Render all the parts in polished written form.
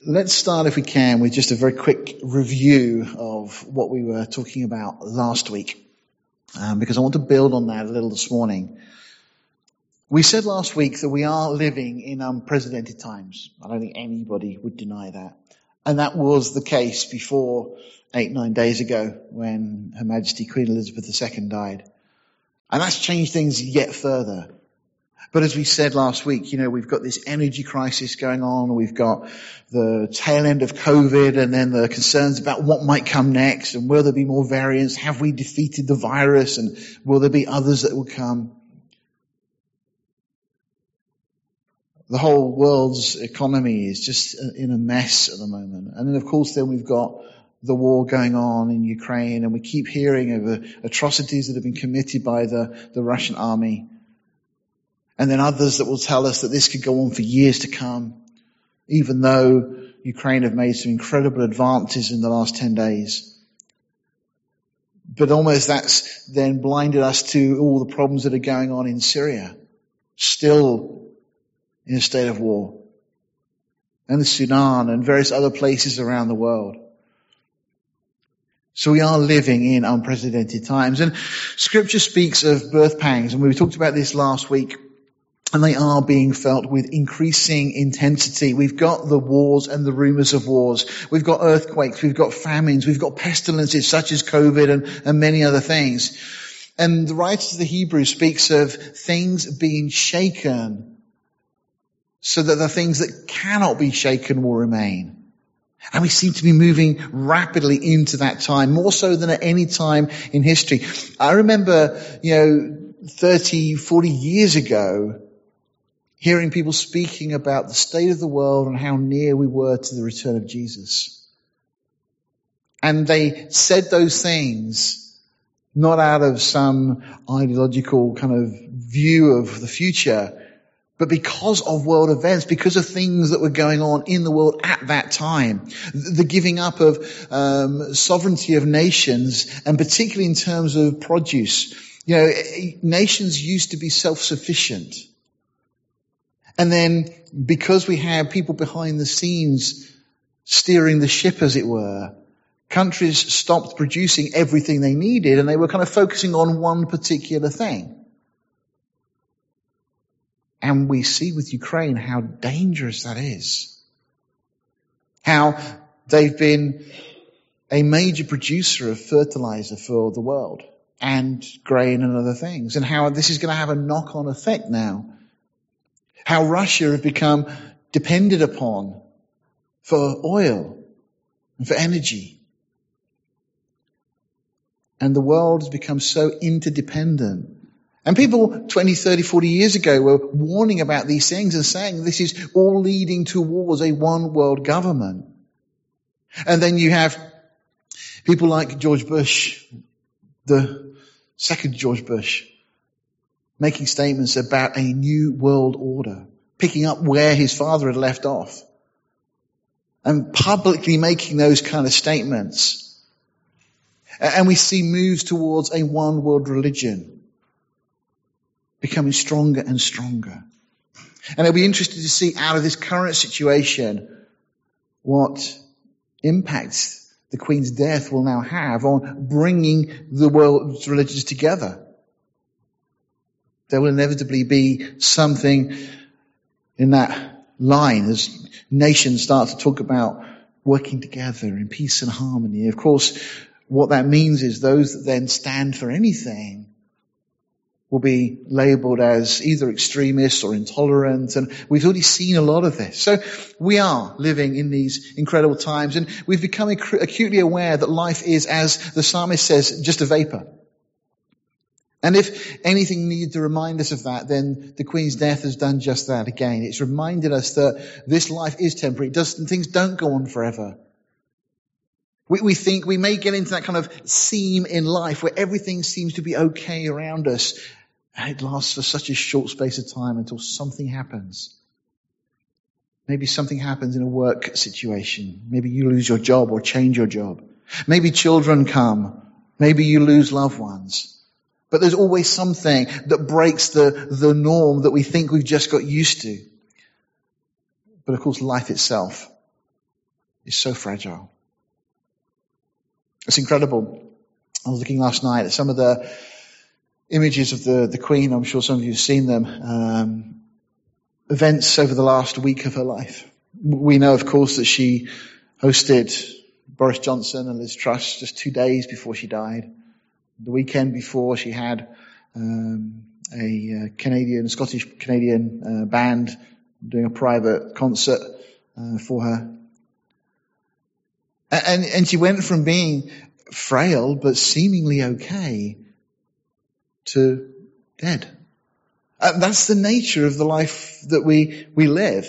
Let's start, if we can, with just a very quick review of what we were talking about last week, because I want to build on that a little this morning. We said last week that we are living in unprecedented times. I don't think anybody would deny that. And that was the case before 8-9 days ago when Her Majesty Queen Elizabeth II died. And that's changed things yet further. But as we said last week, we've got this energy crisis going on. We've got the tail end of COVID, and then the concerns about what might come next, and will there be more variants? Have we defeated the virus? And will there be others that will come? The whole world's economy is just in a mess at the moment. And then, of course, then we've got the war going on in Ukraine, and we keep hearing of atrocities that have been committed by the Russian army. And then others that will tell us that this could go on for years to come, even though Ukraine have made some incredible advances in the last 10 days. But almost that's then blinded us to all the problems that are going on in Syria, still in a state of war, and the Sudan and various other places around the world. So we are living in unprecedented times. And Scripture speaks of birth pangs, and we talked about this last week. And they are being felt with increasing intensity. We've got the wars and the rumors of wars. We've got earthquakes. We've got famines. We've got pestilences such as COVID and many other things. And the writer of the Hebrews speaks of things being shaken so that the things that cannot be shaken will remain. And we seem to be moving rapidly into that time, more so than at any time in history. I remember, 30, 40 years ago, hearing people speaking about the state of the world and how near we were to the return of Jesus. And they said those things not out of some ideological kind of view of the future, but because of world events, because of things that were going on in the world at that time. The giving up of sovereignty of nations, and particularly in terms of produce. Nations used to be self-sufficient. And then, because we have people behind the scenes steering the ship, as it were, countries stopped producing everything they needed, and they were kind of focusing on one particular thing. And we see with Ukraine how dangerous that is. How they've been a major producer of fertilizer for the world, and grain and other things, and how this is going to have a knock-on effect now. How Russia have become depended upon for oil and for energy. And the world has become so interdependent. And people 20, 30, 40 years ago were warning about these things and saying this is all leading towards a one world government. And then you have people like George Bush, the second George Bush, making statements about a new world order, picking up where his father had left off, and publicly making those kind of statements. And we see moves towards a one world religion becoming stronger and stronger. And it'll be interesting to see out of this current situation what impacts the Queen's death will now have on bringing the world's religions together. There will inevitably be something in that line as nations start to talk about working together in peace and harmony. Of course, what that means is those that then stand for anything will be labelled as either extremists or intolerant, and we've already seen a lot of this. So we are living in these incredible times, and we've become acutely aware that life is, as the psalmist says, just a vapour. And if anything needed to remind us of that, then the Queen's death has done just that again. It's reminded us that this life is temporary. Things don't go on forever. We think we may get into that kind of seam in life where everything seems to be okay around us, and it lasts for such a short space of time until something happens. Maybe something happens in a work situation. Maybe you lose your job or change your job. Maybe children come. Maybe you lose loved ones. But there's always something that breaks the norm that we think we've just got used to. But of course, life itself is so fragile. It's incredible. I was looking last night at some of the images of the Queen. I'm sure some of you have seen them. Events over the last week of her life. We know, of course, that she hosted Boris Johnson and Liz Truss just 2 days before she died. The weekend before, she had a Scottish-Canadian band doing a private concert for her. And she went from being frail but seemingly okay to dead. That's the nature of the life that we live.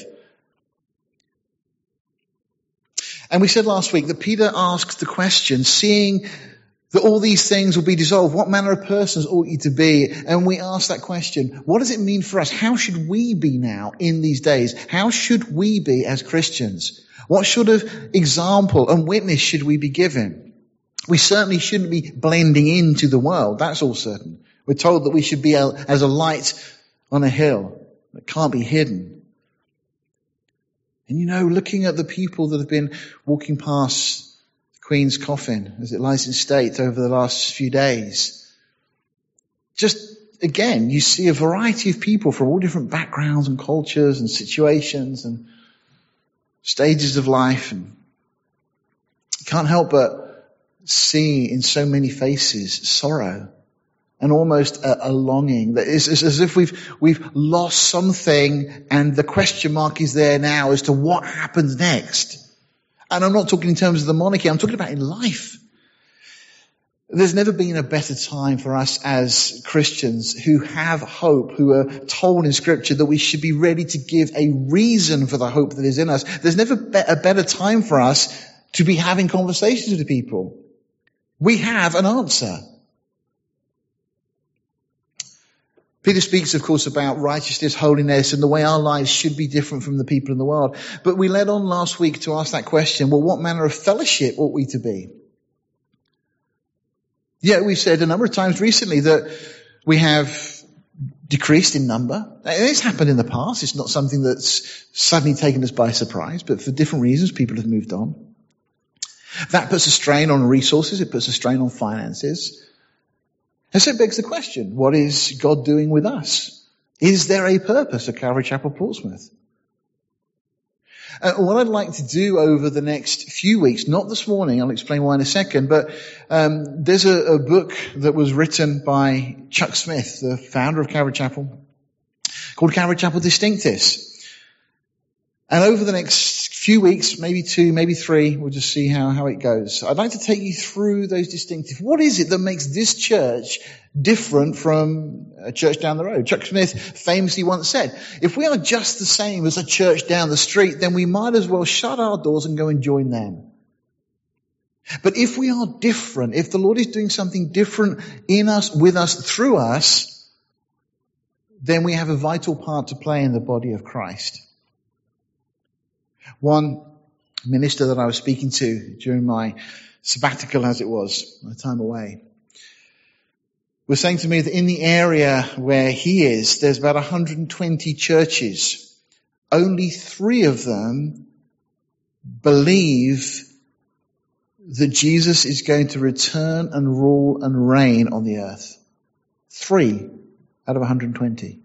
And we said last week that Peter asked the question, seeing that all these things will be dissolved, what manner of persons ought you to be? And we asked that question, what does it mean for us? How should we be now in these days? How should we be as Christians? What sort of example and witness should we be given? We certainly shouldn't be blending into the world, that's all certain. We're told that we should be as a light on a hill that can't be hidden. And looking at the people that have been walking past the Queen's coffin as it lies in state over the last few days, just again, you see a variety of people from all different backgrounds and cultures and situations and stages of life, and you can't help but see in so many faces sorrow and almost a longing that is as if we've lost something, and the question mark is there now as to what happens next. And I'm not talking in terms of the monarchy, I'm talking about in life. There's never been a better time for us as Christians who have hope, who are told in Scripture that we should be ready to give a reason for the hope that is in us. There's never a better time for us to be having conversations with people. We have an answer. Peter speaks, of course, about righteousness, holiness, and the way our lives should be different from the people in the world. But we led on last week to ask that question, well, what manner of fellowship ought we to be? Yeah, we've said a number of times recently that we have decreased in number. It's happened in the past. It's not something that's suddenly taken us by surprise, but for different reasons, people have moved on. That puts a strain on resources. It puts a strain on finances. And so it begs the question, what is God doing with us? Is there a purpose at Calvary Chapel Portsmouth? What I'd like to do over the next few weeks, not this morning, I'll explain why in a second, but there's a book that was written by Chuck Smith, the founder of Calvary Chapel, called Calvary Chapel Distinctives. And over the next few weeks, maybe 2, maybe 3, we'll just see how it goes. I'd like to take you through those distinctives. What is it that makes this church different from a church down the road? Chuck Smith famously once said, if we are just the same as a church down the street, then we might as well shut our doors and go and join them. But if we are different, if the Lord is doing something different in us, with us, through us, then we have a vital part to play in the body of Christ. One minister that I was speaking to during my sabbatical, as it was, my time away, was saying to me that in the area where he is, there's about 120 churches. Only 3 of them believe that Jesus is going to return and rule and reign on the earth. 3 out of 120.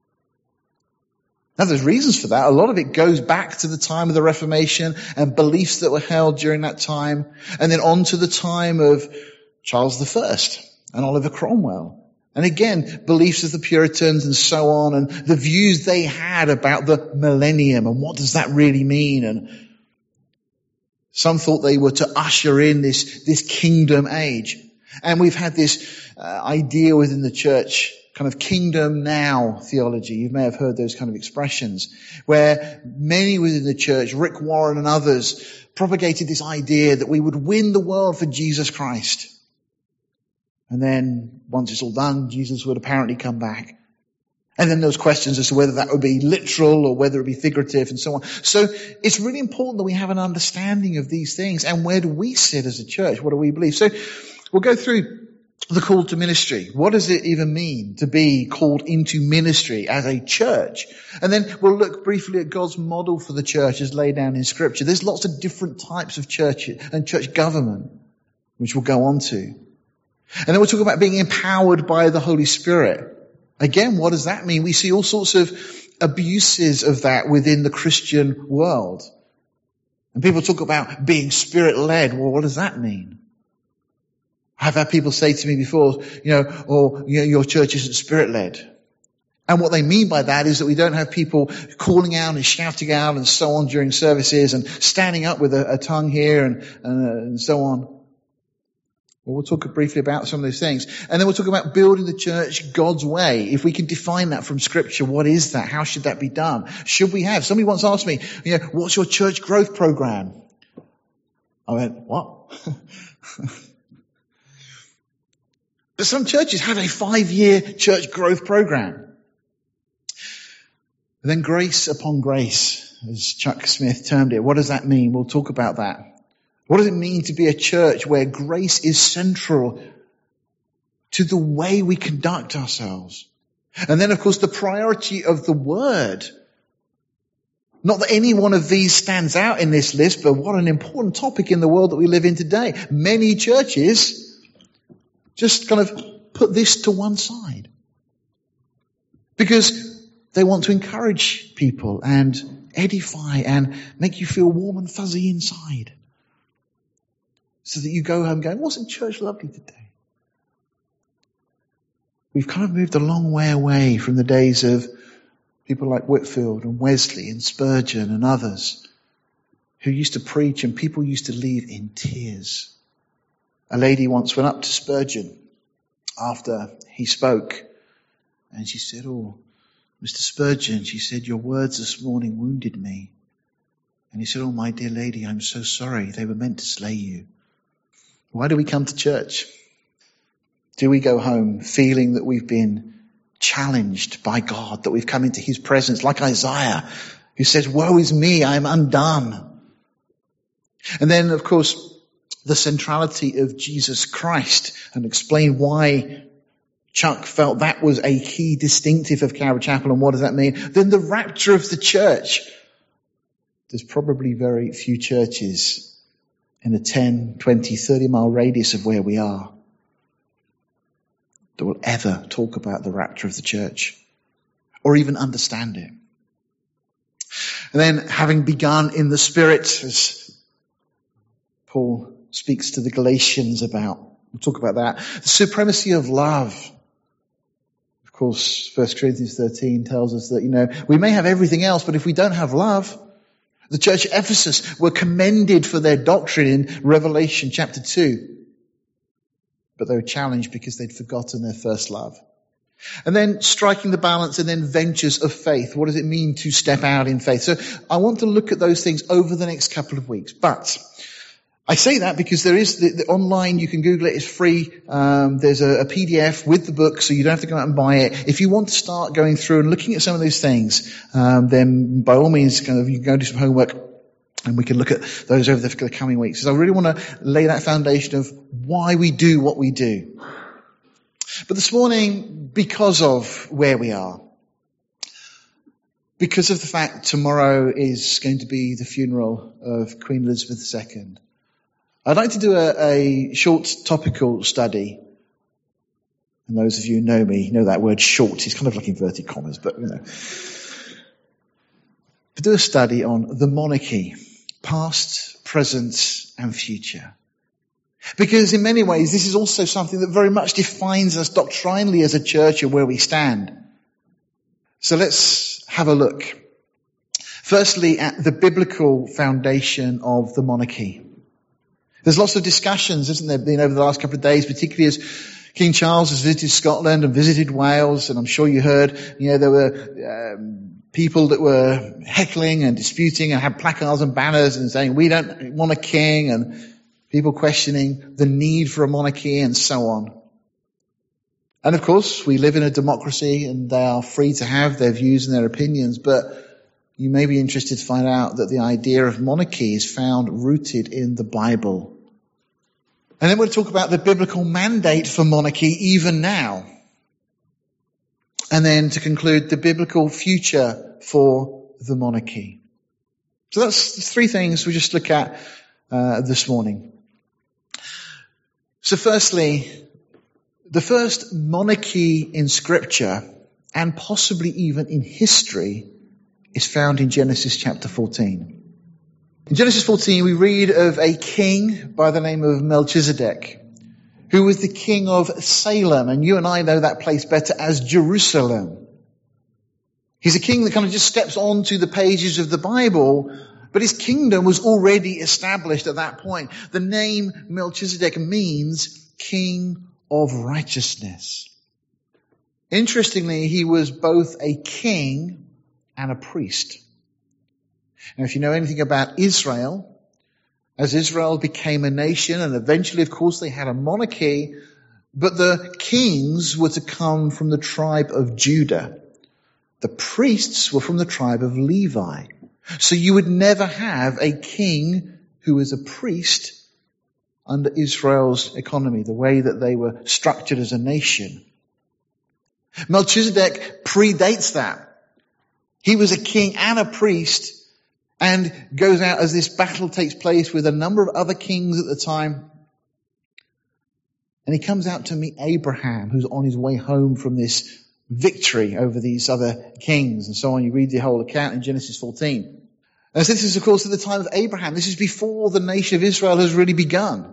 Now, there's reasons for that. A lot of it goes back to the time of the Reformation and beliefs that were held during that time, and then on to the time of Charles I and Oliver Cromwell. And again, beliefs of the Puritans and so on, and the views they had about the millennium and what does that really mean. And some thought they were to usher in this kingdom age. And we've had this idea within the church, kind of kingdom now theology. You may have heard those kind of expressions, where many within the church, Rick Warren and others, propagated this idea that we would win the world for Jesus Christ. And then, once it's all done, Jesus would apparently come back. And then there was questions as to whether that would be literal or whether it would be figurative and so on. So it's really important that we have an understanding of these things. And where do we sit as a church? What do we believe? So we'll go through the call to ministry. What does it even mean to be called into ministry as a church? And then we'll look briefly at God's model for the church as laid down in Scripture. There's lots of different types of church and church government, which we'll go on to. And then we'll talk about being empowered by the Holy Spirit. Again, what does that mean? We see all sorts of abuses of that within the Christian world. And people talk about being Spirit-led. Well, what does that mean? I've had people say to me before, your church isn't Spirit-led. And what they mean by that is that we don't have people calling out and shouting out and so on during services and standing up with a tongue here and so on. Well, we'll talk briefly about some of those things. And then we'll talk about building the church God's way. If we can define that from Scripture, what is that? How should that be done? Should we have? Somebody once asked me, what's your church growth program? I went, what? But some churches have a 5-year church growth program. And then grace upon grace, as Chuck Smith termed it. What does that mean? We'll talk about that. What does it mean to be a church where grace is central to the way we conduct ourselves? And then, of course, the priority of the Word. Not that any one of these stands out in this list, but what an important topic in the world that we live in today. Many churches just kind of put this to one side because they want to encourage people and edify and make you feel warm and fuzzy inside so that you go home going, wasn't church lovely today? We've kind of moved a long way away from the days of people like Whitfield and Wesley and Spurgeon and others who used to preach and people used to leave in tears. A lady once went up to Spurgeon after he spoke and she said, "Oh, Mr. Spurgeon," she said, "your words this morning wounded me." And he said, "Oh, my dear lady, I'm so sorry. They were meant to slay you." Why do we come to church? Do we go home feeling that we've been challenged by God, that we've come into His presence like Isaiah, who says, "Woe is me, I am undone." And then, of course, the centrality of Jesus Christ, and explain why Chuck felt that was a key distinctive of Calvary Chapel, and what does that mean? Then the rapture of the church. There's probably very few churches in a 10, 20, 30 mile radius of where we are that will ever talk about the rapture of the church or even understand it. And then, having begun in the Spirit, as Paul speaks to the Galatians about, we'll talk about that, the supremacy of love. Of course, 1 Corinthians 13 tells us that, we may have everything else, but if we don't have love, the church at Ephesus were commended for their doctrine in Revelation chapter 2. But they were challenged because they'd forgotten their first love. And then striking the balance, and then ventures of faith. What does it mean to step out in faith? So I want to look at those things over the next couple of weeks. But I say that because there is the online, you can Google it, it's free. There's a PDF with the book, so you don't have to go out and buy it. If you want to start going through and looking at some of those things, then by all means, you can go do some homework, and we can look at those over the coming weeks. So I really want to lay that foundation of why we do what we do. But this morning, because of where we are, because of the fact tomorrow is going to be the funeral of Queen Elizabeth II, I'd like to do a short topical study. And those of you who know me know that word short. It's kind of like inverted commas, but to do a study on the monarchy, past, present, and future. Because in many ways, this is also something that very much defines us doctrinally as a church and where we stand. So let's have a look. Firstly, at the biblical foundation of the monarchy. There's lots of discussions, isn't there, been over the last couple of days, particularly as King Charles has visited Scotland and visited Wales, and I'm sure you heard, there were people that were heckling and disputing and had placards and banners and saying, "We don't want a king," and people questioning the need for a monarchy and so on. And of course, we live in a democracy and they are free to have their views and their opinions, but you may be interested to find out that the idea of monarchy is found rooted in the Bible. And then we'll talk about the biblical mandate for monarchy even now. And then to conclude, the biblical future for the monarchy. So that's three things we'll just look at this morning. So firstly, the first monarchy in Scripture, and possibly even in history, is found in Genesis chapter 14. In Genesis 14, we read of a king by the name of Melchizedek, who was the king of Salem, and you and I know that place better as Jerusalem. He's a king that kind of just steps onto the pages of the Bible, but his kingdom was already established at that point. The name Melchizedek means king of righteousness. Interestingly, he was both a king and a priest. Now, if you know anything about Israel, as Israel became a nation, and eventually, of course, they had a monarchy, but the kings were to come from the tribe of Judah. The priests were from the tribe of Levi. So you would never have a king who was a priest under Israel's economy, the way that they were structured as a nation. Melchizedek predates that. He was a king and a priest, and goes out as this battle takes place with a number of other kings at the time. And he comes out to meet Abraham, who's on his way home from this victory over these other kings and so on. You read the whole account in Genesis 14. And so this is, of course, at the time of Abraham. This is before the nation of Israel has really begun.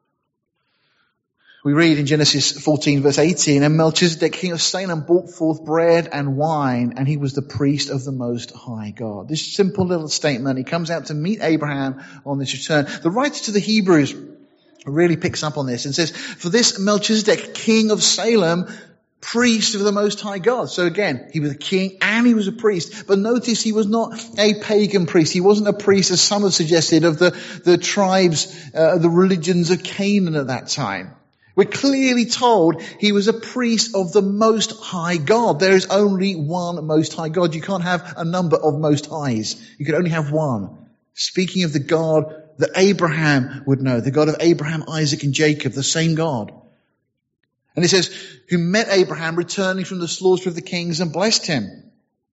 We read in Genesis 14 verse 18, and Melchizedek, king of Salem, brought forth bread and wine, and he was the priest of the Most High God. This simple little statement, he comes out to meet Abraham on this return. The writer to the Hebrews really picks up on this and says, for this Melchizedek, king of Salem, priest of the Most High God. So again, he was a king and he was a priest. But notice he was not a pagan priest. He wasn't a priest, as some have suggested, of the tribes, the religions of Canaan at that time. We're clearly told he was a priest of the Most High God. There is only one Most High God. You can't have a number of Most Highs. You can only have one. Speaking of the God that Abraham would know, the God of Abraham, Isaac, and Jacob, the same God. And it says, who met Abraham returning from the slaughter of the kings and blessed him.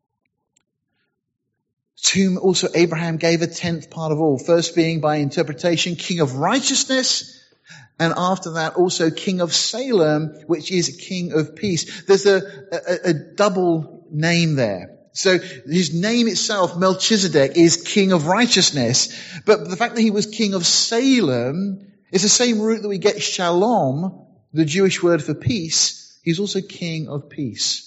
To whom also Abraham gave a tenth part of all. First being by interpretation, king of righteousness. And after that, also king of Salem, which is king of peace. There's a double name there. So his name itself, Melchizedek, is king of righteousness. But the fact that he was king of Salem is the same root that we get shalom, the Jewish word for peace. He's also king of peace.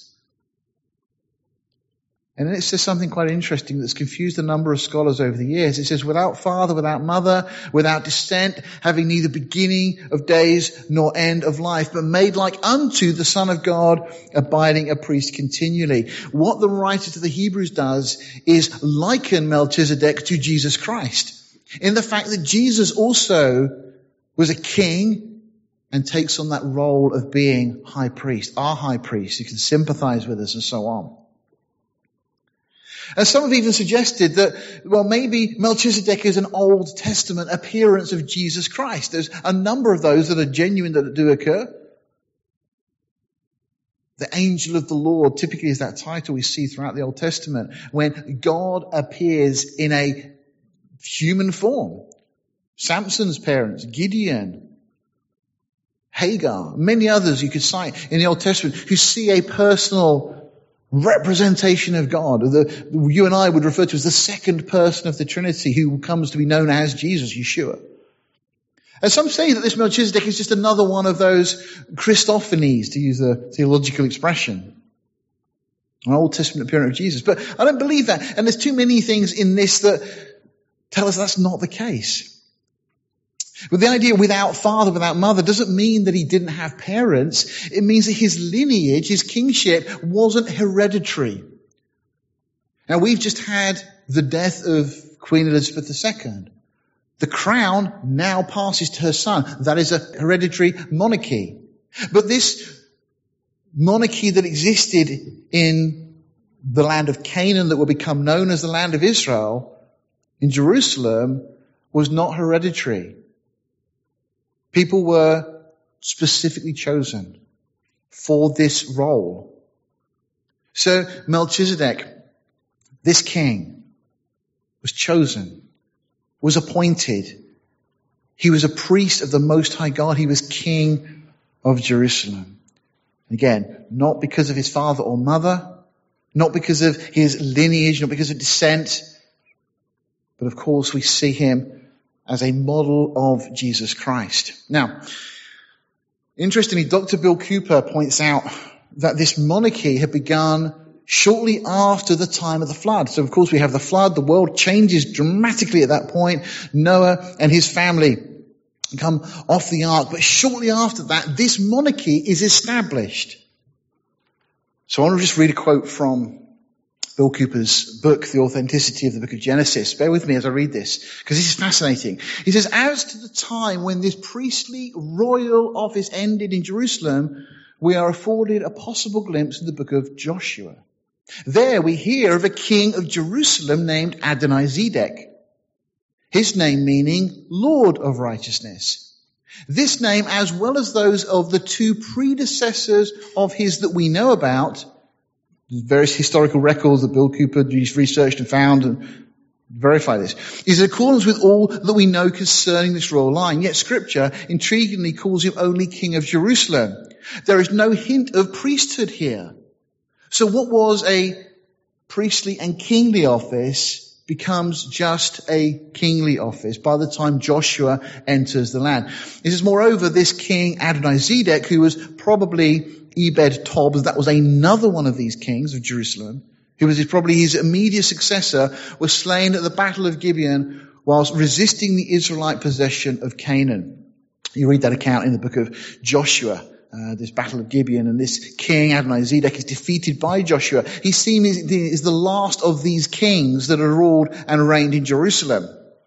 And then it says something quite interesting that's confused a number of scholars over the years. It says, without father, without mother, without descent, having neither beginning of days nor end of life, but made like unto the Son of God, abiding a priest continually. What the writer to the Hebrews does is liken Melchizedek to Jesus Christ, in the fact that Jesus also was a king and takes on that role of being high priest, our high priest, who can sympathize with us and so on. And some have even suggested that, well, maybe Melchizedek is an Old Testament appearance of Jesus Christ. There's a number of those that are genuine that do occur. The angel of the Lord typically is that title we see throughout the Old Testament, when God appears in a human form. Samson's parents, Gideon, Hagar, many others you could cite in the Old Testament who see a personal representation of God. You and I would refer to as the second person of the Trinity, who comes to be known as Jesus, Yeshua. And some say that this Melchizedek is just another one of those Christophanies, to use a theological expression. An Old Testament appearance of Jesus. But I don't believe that. And there's too many things in this that tell us that's not the case. But the idea without father, without mother, doesn't mean that he didn't have parents. It means that his lineage, his kingship, wasn't hereditary. Now, we've just had the death of Queen Elizabeth II. The crown now passes to her son. That is a hereditary monarchy. But this monarchy that existed in the land of Canaan, that will become known as the land of Israel, in Jerusalem, was not hereditary. People were specifically chosen for this role. So Melchizedek, this king, was chosen, was appointed. He was a priest of the Most High God. He was king of Jerusalem. Again, not because of his father or mother, not because of his lineage, not because of descent, but of course we see him as a model of Jesus Christ. Now, interestingly, Dr. Bill Cooper points out that this monarchy had begun shortly after the time of the flood. So of course we have the flood, the world changes dramatically at that point. Noah and his family come off the ark, but shortly after that, this monarchy is established. So I want to just read a quote from Bill Cooper's book, The Authenticity of the Book of Genesis. Bear with me as I read this, because this is fascinating. He says, as to the time when this priestly royal office ended in Jerusalem, we are afforded a possible glimpse of the book of Joshua. There we hear of a king of Jerusalem named Adonizedek. His name meaning Lord of Righteousness. This name, as well as those of the two predecessors of his that we know about, various historical records that Bill Cooper researched and found and verify this, is in accordance with all that we know concerning this royal line. Yet Scripture intriguingly calls him only King of Jerusalem. There is no hint of priesthood here. So what was a priestly and kingly office becomes just a kingly office by the time Joshua enters the land. It says, moreover, this king Adonizedek, who was probably Ebed-Tob, that was another one of these kings of Jerusalem, who was probably his immediate successor, was slain at the Battle of Gibeon whilst resisting the Israelite possession of Canaan. You read that account in the book of Joshua, this Battle of Gibeon, and this king Adonizedek is defeated by Joshua. He seemingly is the last of these kings that are ruled and reigned in Jerusalem.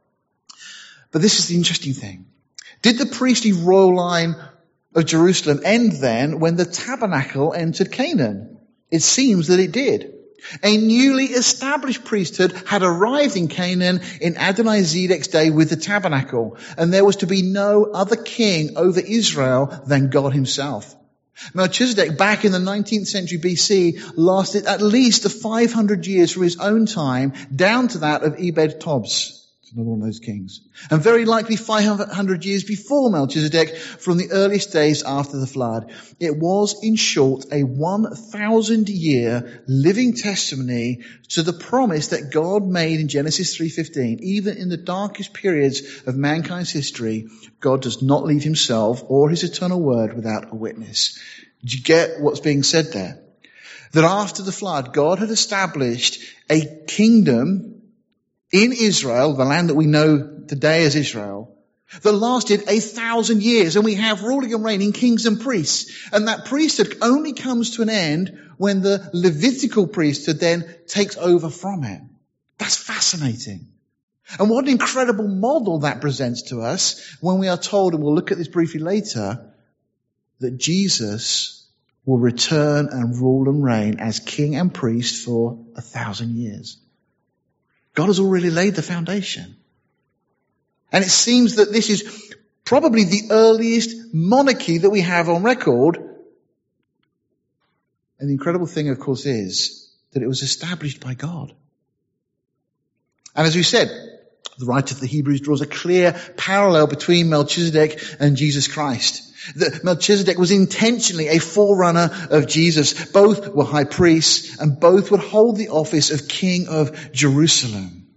But this is the interesting thing. Did the priestly royal line of Jerusalem end then when the tabernacle entered Canaan? It seems that it did. A newly established priesthood had arrived in Canaan in Adonizedek's day with the tabernacle, and there was to be no other king over Israel than God himself. Melchizedek, back in the 19th century BC, lasted at least 500 years from his own time down to that of Ebed-Tob's. Another one of those kings. And very likely 500 years before Melchizedek, from the earliest days after the flood. It was, in short, a 1,000-year living testimony to the promise that God made in Genesis 3:15. Even in the darkest periods of mankind's history, God does not leave himself or his eternal word without a witness. Did you get what's being said there? That after the flood, God had established a kingdom in Israel, the land that we know today as Israel, that lasted 1,000 years. And we have ruling and reigning kings and priests. And that priesthood only comes to an end when the Levitical priesthood then takes over from it. That's fascinating. And what an incredible model that presents to us when we are told, and we'll look at this briefly later, that Jesus will return and rule and reign as king and priest for 1,000 years. God has already laid the foundation. And it seems that this is probably the earliest monarchy that we have on record. And the incredible thing, of course, is that it was established by God. And as we said, the writer of the Hebrews draws a clear parallel between Melchizedek and Jesus Christ. That Melchizedek was intentionally a forerunner of Jesus. Both were high priests and both would hold the office of King of Jerusalem.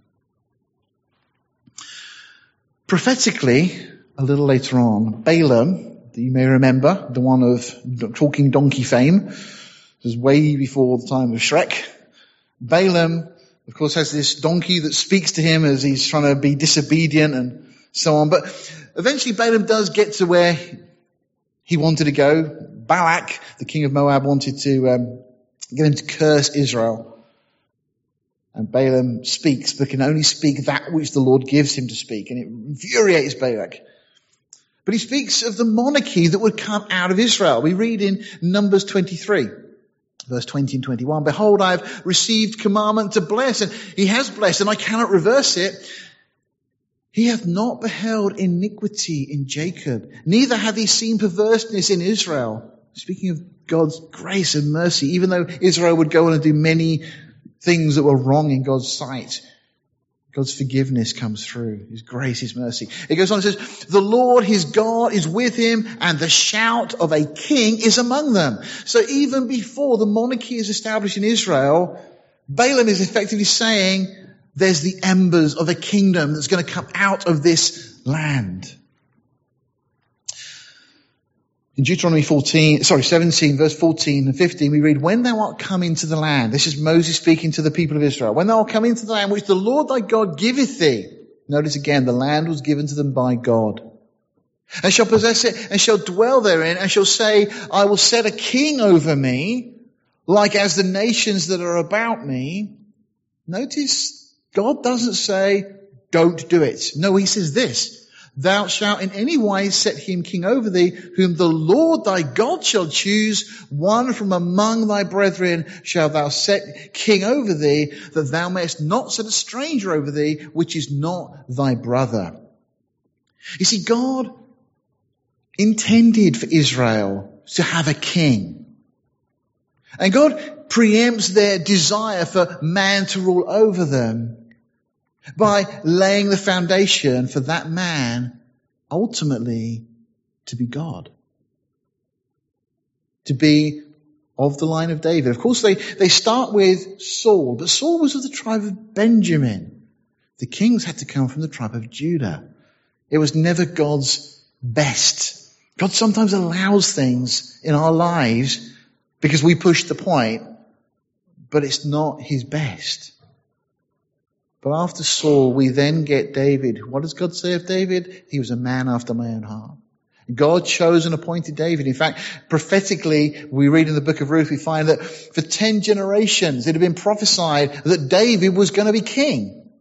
Prophetically, a little later on, Balaam, that you may remember, the one of talking donkey fame, this was way before the time of Shrek. Balaam, of course, has this donkey that speaks to him as he's trying to be disobedient and so on. But eventually Balaam does get to where he wanted to go. Balak, the king of Moab, wanted to get him to curse Israel. And Balaam speaks, but can only speak that which the Lord gives him to speak. And it infuriates Balak. But he speaks of the monarchy that would come out of Israel. We read in Numbers 23, verse 20 and 21, behold, I have received commandment to bless. And he has blessed, and I cannot reverse it. He hath not beheld iniquity in Jacob, neither hath he seen perverseness in Israel. Speaking of God's grace and mercy, even though Israel would go on and do many things that were wrong in God's sight, God's forgiveness comes through. His grace, His mercy. It goes on and says, the Lord his God is with him, and the shout of a king is among them. So even before the monarchy is established in Israel, Balaam is effectively saying, there's the embers of a kingdom that's going to come out of this land. In Deuteronomy 17, verse 14 and 15, we read, when thou art come into the land, this is Moses speaking to the people of Israel, when thou art come into the land which the Lord thy God giveth thee. Notice again, the land was given to them by God. And shall possess it, and shall dwell therein, and shall say, I will set a king over me, like as the nations that are about me. Notice, God doesn't say, don't do it. No, He says this, thou shalt in any wise set him king over thee, whom the Lord thy God shall choose, one from among thy brethren shalt thou set king over thee, that thou mayest not set a stranger over thee, which is not thy brother. You see, God intended for Israel to have a king. And God preempts their desire for man to rule over them by laying the foundation for that man ultimately to be God. To be of the line of David. Of course, they start with Saul, but Saul was of the tribe of Benjamin. The kings had to come from the tribe of Judah. It was never God's best. God sometimes allows things in our lives because we push the point, but it's not His best. But after Saul, we then get David. What does God say of David? He was a man after my own heart. God chose and appointed David. In fact, prophetically, we read in the book of Ruth, we find that for 10 generations it had been prophesied that David was going to be king.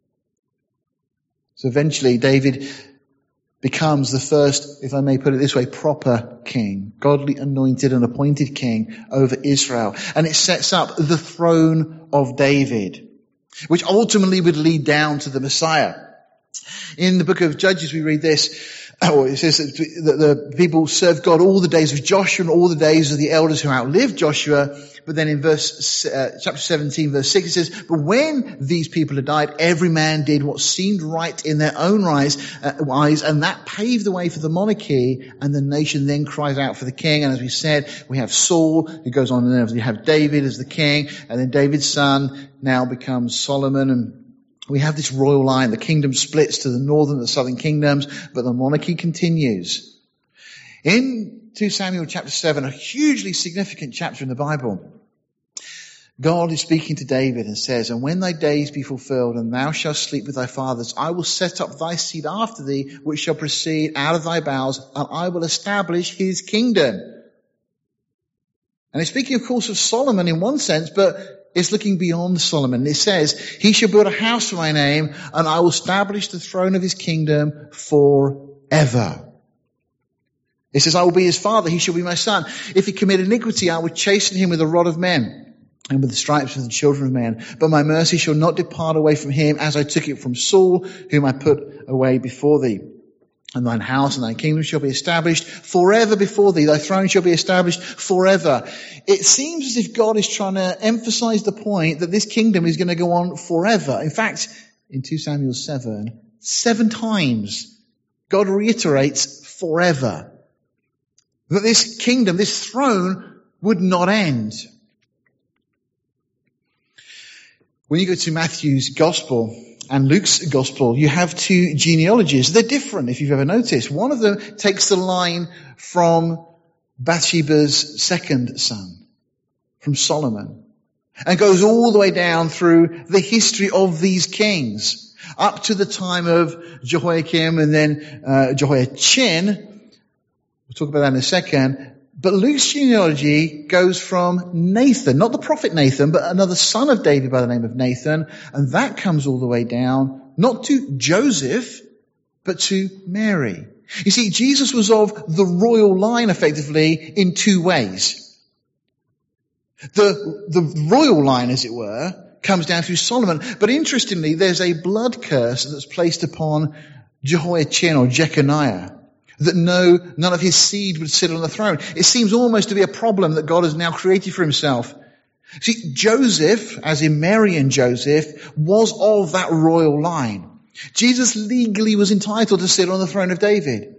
So eventually David becomes the first, if I may put it this way, proper king, godly anointed and appointed king over Israel. And it sets up the throne of David, which ultimately would lead down to the Messiah. In the book of Judges we read this, it says that the people served God all the days of Joshua and all the days of the elders who outlived Joshua. But then in chapter 17 verse 6 it says, but when these people had died, every man did what seemed right in their own eyes, and that paved the way for the monarchy, and the nation then cries out for the king. And as we said, we have Saul, who goes on, and then we have David as the king, and then David's son now becomes Solomon, and we have this royal line. The kingdom splits to the northern and the southern kingdoms, but the monarchy continues. In 2 Samuel chapter 7, a hugely significant chapter in the Bible, God is speaking to David and says, and when thy days be fulfilled, and thou shalt sleep with thy fathers, I will set up thy seed after thee, which shall proceed out of thy bowels, and I will establish his kingdom. And he's speaking, of course, of Solomon in one sense, but it's looking beyond Solomon. It says, he shall build a house for my name, and I will establish the throne of his kingdom forever. It says, I will be his father, he shall be my son. If he commit iniquity, I will chasten him with the rod of men, and with the stripes of the children of men. But my mercy shall not depart away from him, as I took it from Saul, whom I put away before thee. And thine house and thy kingdom shall be established forever before thee. Thy throne shall be established forever. It seems as if God is trying to emphasize the point that this kingdom is going to go on forever. In fact, in 2 Samuel 7 times, God reiterates forever. That this kingdom, this throne, would not end. When you go to Matthew's Gospel and Luke's Gospel, you have two genealogies. They're different, if you've ever noticed. One of them takes the line from Bathsheba's second son, from Solomon, and goes all the way down through the history of these kings, up to the time of Jehoiakim and then Jehoiachin. We'll talk about that in a second. But Luke's genealogy goes from Nathan, not the prophet Nathan, but another son of David by the name of Nathan. And that comes all the way down, not to Joseph, but to Mary. You see, Jesus was of the royal line, effectively, in two ways. The royal line, as it were, comes down through Solomon. But interestingly, there's a blood curse that's placed upon Jehoiachin or Jeconiah, that none of his seed would sit on the throne. It seems almost to be a problem that God has now created for himself. See, Joseph, as in Mary and Joseph, was of that royal line. Jesus legally was entitled to sit on the throne of David.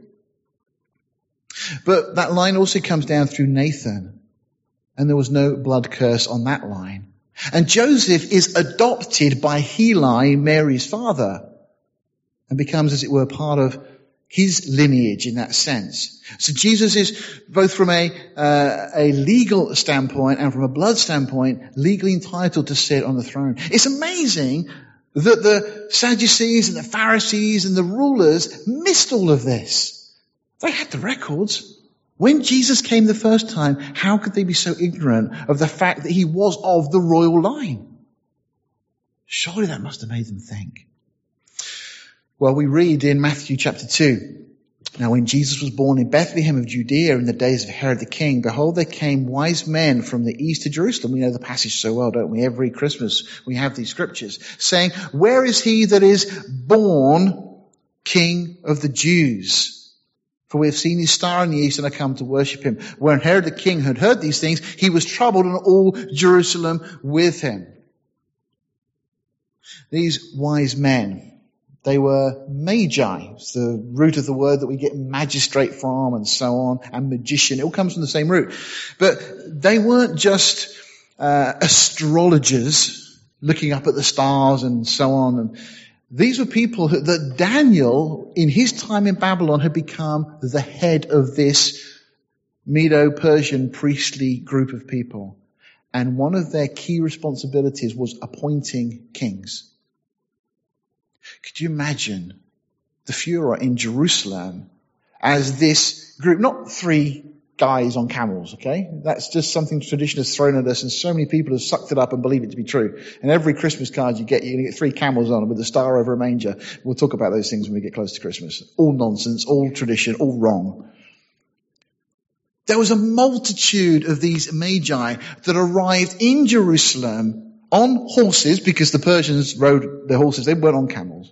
But that line also comes down through Nathan, and there was no blood curse on that line. And Joseph is adopted by Heli, Mary's father, and becomes, as it were, part of his lineage in that sense. So Jesus is, both from a legal standpoint and from a blood standpoint, legally entitled to sit on the throne. It's amazing that the Sadducees and the Pharisees and the rulers missed all of this. They had the records. When Jesus came the first time, how could they be so ignorant of the fact that he was of the royal line? Surely that must have made them think. Well, we read in Matthew chapter 2, "Now when Jesus was born in Bethlehem of Judea in the days of Herod the king, behold, there came wise men from the east to Jerusalem." We know the passage so well, don't we? Every Christmas we have these scriptures saying, "Where is he that is born King of the Jews? For we have seen his star in the east and are come to worship him." When Herod the king had heard these things, he was troubled, and all Jerusalem with him. These wise men, they were magi. It's the root of the word that we get magistrate from and so on, and magician. It all comes from the same root. But they weren't just astrologers looking up at the stars and so on. And these were people that Daniel, in his time in Babylon, had become the head of this Medo-Persian priestly group of people. And one of their key responsibilities was appointing kings. Could you imagine the furor in Jerusalem as this group, not three guys on camels, okay? That's just something tradition has thrown at us, and so many people have sucked it up and believe it to be true. And every Christmas card you get, you're going to get three camels on with a star over a manger. We'll talk about those things when we get close to Christmas. All nonsense, all tradition, all wrong. There was a multitude of these magi that arrived in Jerusalem on horses, because the Persians rode their horses. They weren't on camels.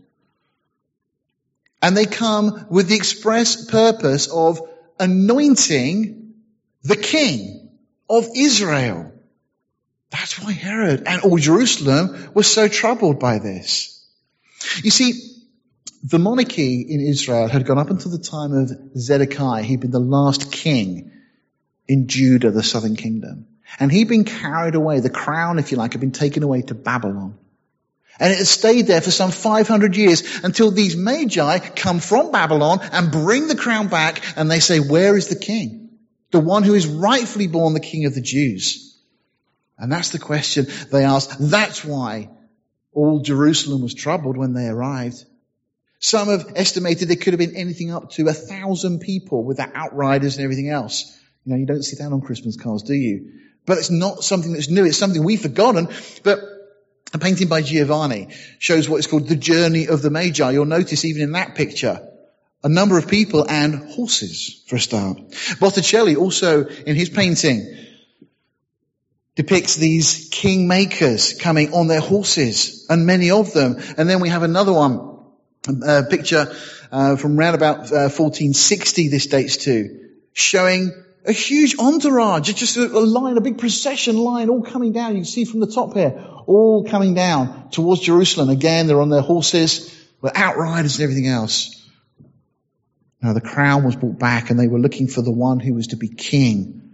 And they come with the express purpose of anointing the king of Israel. That's why Herod and all Jerusalem was so troubled by this. You see, the monarchy in Israel had gone up until the time of Zedekiah. He'd been the last king in Judah, the southern kingdom. And he'd been carried away. The crown, if you like, had been taken away to Babylon. And it had stayed there for some 500 years until these magi come from Babylon and bring the crown back, and they say, "Where is the king? The one who is rightfully born the King of the Jews?" And that's the question they asked. That's why all Jerusalem was troubled when they arrived. Some have estimated there could have been anything up to 1,000 people with their outriders and everything else. You know, you don't see that on Christmas cards, do you? But it's not something that's new. It's something we've forgotten. But a painting by Giovanni shows what is called the journey of the Magi. You'll notice even in that picture, a number of people and horses for a start. Botticelli also in his painting depicts these kingmakers coming on their horses, and many of them. And then we have another one, a picture from around about 1460, this dates to, showing a huge entourage, just a line, a big procession line, all coming down. You can see from the top here, all coming down towards Jerusalem. Again, they're on their horses, with outriders and everything else. Now, the crown was brought back, and they were looking for the one who was to be king.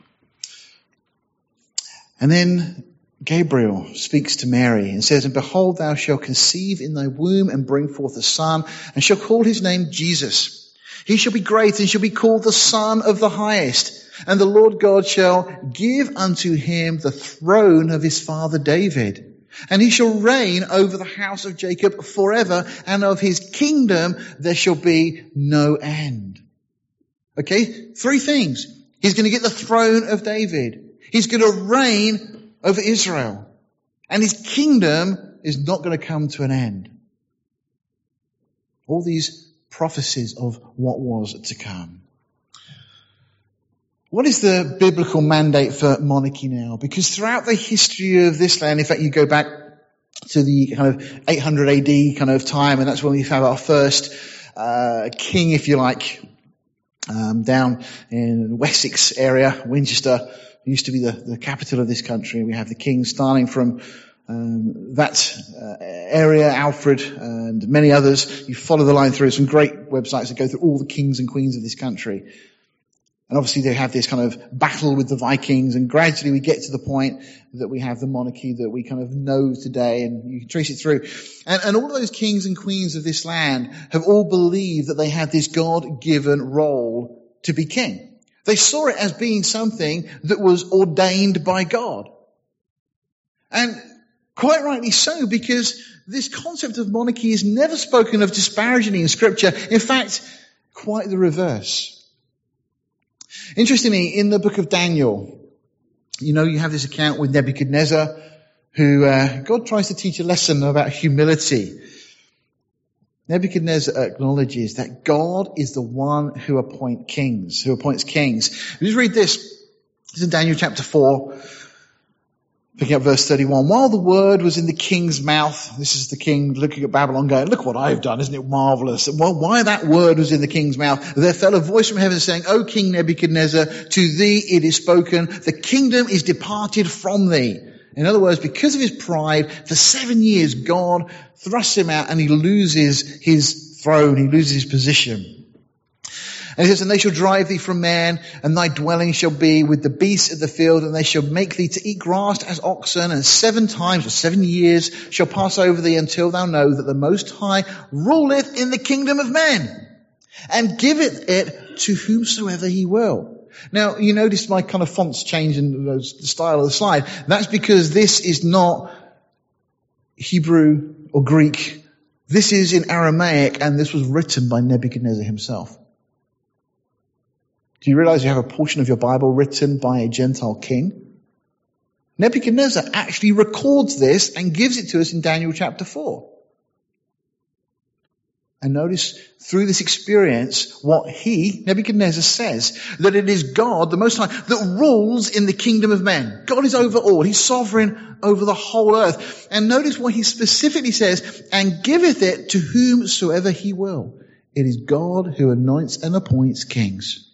And then Gabriel speaks to Mary and says, "And behold, thou shalt conceive in thy womb and bring forth a son, and shall call his name Jesus. He shall be great and shall be called the Son of the Highest. And the Lord God shall give unto him the throne of his father David. And he shall reign over the house of Jacob forever, and of his kingdom there shall be no end." Okay, three things. He's going to get the throne of David. He's going to reign over Israel. And his kingdom is not going to come to an end. All these prophecies of what was to come. What is the biblical mandate for monarchy now? Because throughout the history of this land, in fact, you go back to the kind of 800 AD kind of time, and that's when we have our first king, if you like, down in Wessex area. Winchester used to be the capital of this country. We have the king starting from that area, Alfred and many others. You follow the line through. Some great websites that go through all the kings and queens of this country. And obviously they have this kind of battle with the Vikings, and gradually we get to the point that we have the monarchy that we kind of know today, and you can trace it through. And all of those kings and queens of this land have all believed that they had this God-given role to be king. They saw it as being something that was ordained by God. And quite rightly so, because this concept of monarchy is never spoken of disparagingly in Scripture. In fact, quite the reverse. Interestingly, in the book of Daniel, you have this account with Nebuchadnezzar, who God tries to teach a lesson about humility. Nebuchadnezzar acknowledges that God is the one who appoints kings. Just read this. This is in Daniel chapter 4. Picking up verse 31. While the word was in the king's mouth, this is the king looking at Babylon going, look what I've done, isn't it marvelous? Well, why that word was in the king's mouth, there fell a voice from heaven saying, O King Nebuchadnezzar, to thee it is spoken, the kingdom is departed from thee. In other words, because of his pride, for 7 years God thrusts him out and he loses his throne, he loses his position. And he says, and they shall drive thee from man, and thy dwelling shall be with the beasts of the field, and they shall make thee to eat grass as oxen, and 7 times or 7 years shall pass over thee until thou know that the Most High ruleth in the kingdom of men, and giveth it to whomsoever he will. Now, you notice my kind of fonts change in the style of the slide. That's because this is not Hebrew or Greek. This is in Aramaic, and this was written by Nebuchadnezzar himself. Do you realize you have a portion of your Bible written by a Gentile king? Nebuchadnezzar actually records this and gives it to us in Daniel chapter 4. And notice through this experience what Nebuchadnezzar says, that it is God, the Most High, that rules in the kingdom of men. God is over all. He's sovereign over the whole earth. And notice what he specifically says, and giveth it to whomsoever he will. It is God who anoints and appoints kings.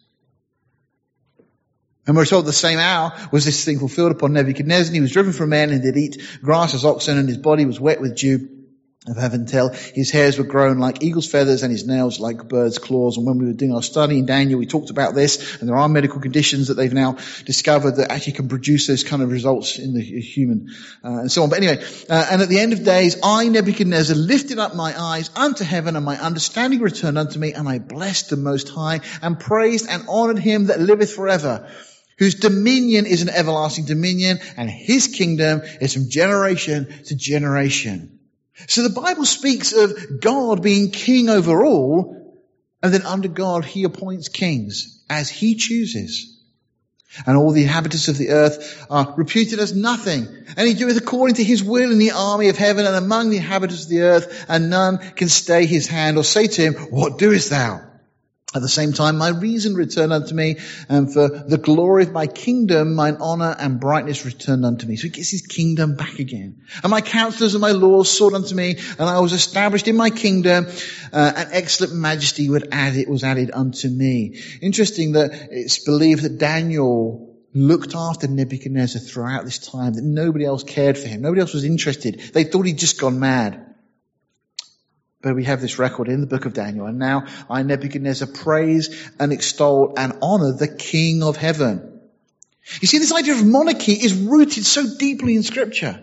And we're told the same hour was this thing fulfilled upon Nebuchadnezzar, and he was driven from men and did eat grass as oxen, and his body was wet with dew of heaven till his hairs were grown like eagle's feathers and his nails like bird's claws. And when we were doing our study in Daniel, we talked about this, and there are medical conditions that they've now discovered that actually can produce those kind of results in the human, and so on. But anyway, and at the end of days, I, Nebuchadnezzar, lifted up my eyes unto heaven, and my understanding returned unto me, and I blessed the Most High, and praised and honored him that liveth forever, whose dominion is an everlasting dominion, and his kingdom is from generation to generation. So the Bible speaks of God being king over all, and then under God he appoints kings as he chooses. And all the inhabitants of the earth are reputed as nothing. And he doeth according to his will in the army of heaven and among the inhabitants of the earth, and none can stay his hand or say to him, what doest thou? At the same time, my reason returned unto me, and for the glory of my kingdom, mine honor and brightness returned unto me. So he gets his kingdom back again. And my counselors and my laws sought unto me, and I was established in my kingdom, and excellent majesty was added unto me. Interesting that it's believed that Daniel looked after Nebuchadnezzar throughout this time, that nobody else cared for him. Nobody else was interested. They thought he'd just gone mad. But we have this record in the book of Daniel. And now I, Nebuchadnezzar, praise and extol and honor the King of heaven. You see, this idea of monarchy is rooted so deeply in Scripture.